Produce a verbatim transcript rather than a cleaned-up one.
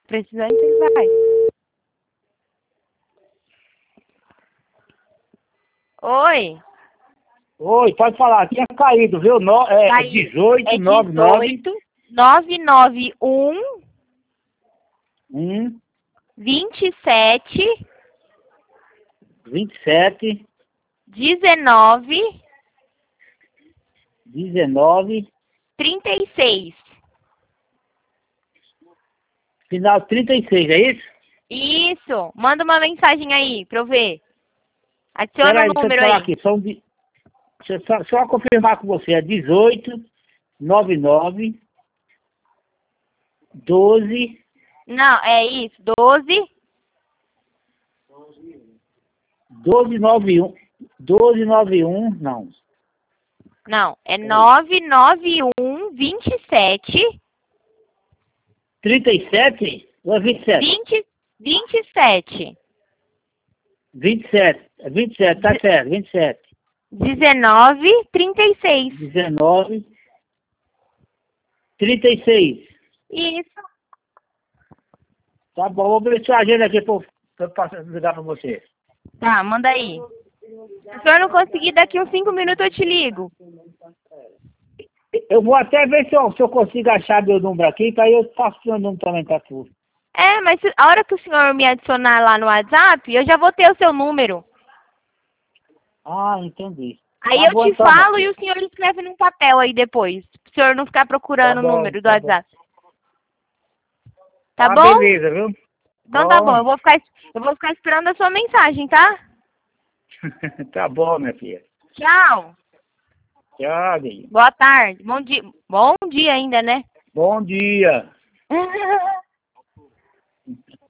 Precisando, ele vai. Oi. Oi, pode falar. Tinha caído, viu? No, é Caído. dezoito, É nove nove. dezoito, nove nove um, um, vinte e sete, vinte e sete, dezenove, dezenove, trinta e seis. final trinta e seis, é isso? Isso. Manda uma mensagem aí pra eu ver. Adiciona Peraí, o deixa eu te número falar aí. aqui. São de... Deixa eu só, só confirmar com você. É dezoito, noventa e nove, doze, Não, é isso. doze. doze, noventa e um. doze, noventa e um, não. Não, é nove nove um, vinte e sete, trinta e sete ou é vinte e sete? vinte, vinte e sete, vinte e sete. É vinte e sete, tá certo. vinte e sete. dezenove, trinta e seis. dezenove, trinta e seis. Isso. Tá bom, vou ver sua agenda aqui pra eu pra eu passar- ligar pra você. Tá, manda aí. Se o senhor não conseguir, daqui uns cinco minutos eu te ligo. Eu vou até ver se eu, se eu consigo achar meu número aqui, que aí eu passo seu número também pra tu. É, mas se- a hora que o senhor me adicionar lá no WhatsApp, eu já vou ter o seu número. Ah, entendi. Aí Tá eu bom te então, falo meu e filho. o senhor escreve num papel aí depois. Pro senhor não ficar Tá procurando o bom, número do tá bom. WhatsApp. Tá Ah, bom? beleza, viu? Então tá bom, Bom. eu vou ficar, eu vou ficar esperando a sua mensagem, tá? Tá bom, minha filha. Tchau. Tchau, Deus. Boa tarde. Bom dia. Bom dia ainda, né? Bom dia.